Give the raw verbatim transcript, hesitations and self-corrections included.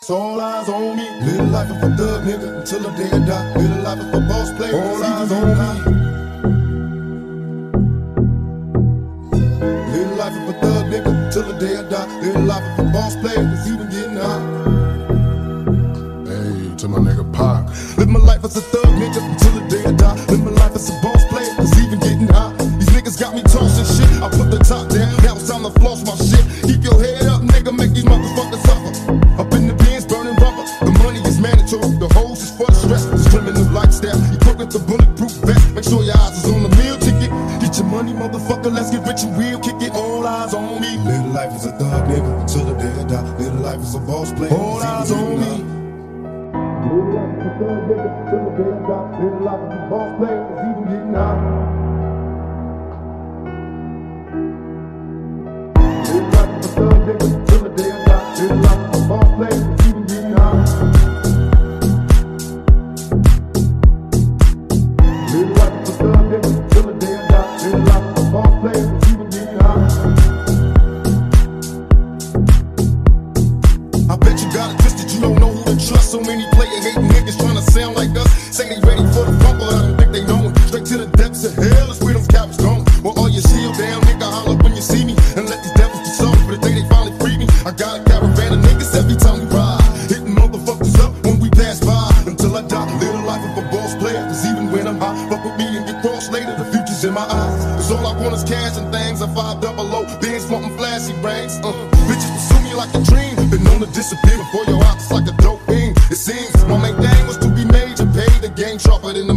So all eyes on me. Live the life of a thug nigga until the day I die. Live the life of a boss player. All eyes on me. Live the life of a thug nigga till the day I die. Live the life of a boss player, cause even getting high. Hey, to my nigga Pac. Live my life as a thug nigga until the day I die. Live my life as a boss player, cause even getting high. These niggas got me tossing shit. I put the top down, now it's time to floss my shit. Keep your head up, nigga, make these motherfuckers suffer. Up in the bins, burning rubber. The money is mandatory, the hose is for the stress. This criminal lifestyle, equipped with the bulletproof vest. Make sure your eyes is on the meal ticket. Get your money, motherfucker, let's get rich and real. Kick it, all eyes on me. Live the life as a thug nigga until the day I die. Live the life as a boss player. All eyes on me. Live the life as a thug nigga till the day I die. Live the life as a boss player, cause even getting high. Live the life as a thug nigga till the day I die. Live the life as a boss player, cause even getting high. Live the life as a thug nigga till the day I die. Live the life as a boss player, cause even getting high. I bet you got it twisted, you don't know who to trust. So many player hating niggas trying to sound like us. Say they ready for the funk, but I don't think they know it. Straight to the depths of hell is where them cowards going. Well, all your shield down, nigga, holler when you see me. And let these devils be sorry for the day they finally free me. I got a caravan of niggas every time we ride. Hitting motherfuckers up when we pass by. Until I die, live the life of a boss player. Cause even when I'm high, fuck with me and get crossed later. The future's in my eyes. Cause all I want is cash and things. I five double low, Benz wanting flashy rings. Uh, bitches pursue me like a dream. Been known to disappear before your eyes, it's like a dope thing. It seems my main thing was to be major, pay the game sharper than the